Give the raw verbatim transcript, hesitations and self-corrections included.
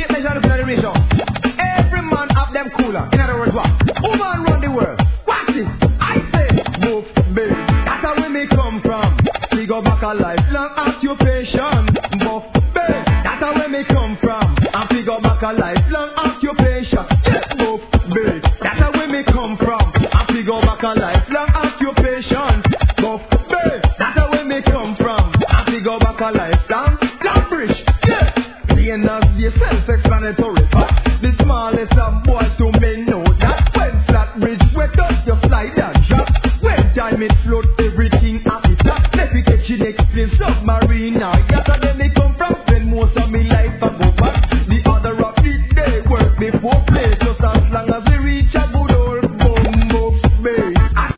tape measure the ratio. Every man have them cooler. In other words, what? Woman run the world. Watch this. I say, move, baby. That's how we may come from. We go back a lifelong occupation. Buff, baby. That's how we may come from. And we go back a lifelong occupation. Yeah, buff, baby. That's how we may come from. And we go back a lifelong occupation. Buff, baby. That's how we may come from. And we go back a lifelong bridge. Yeah. Plain as the self-explanatory. The smallest of boys to men know that when flat bridge wet up, you slide and drop. When time it float, everything at the top. Let me get you next place submarine now. Yes, and then it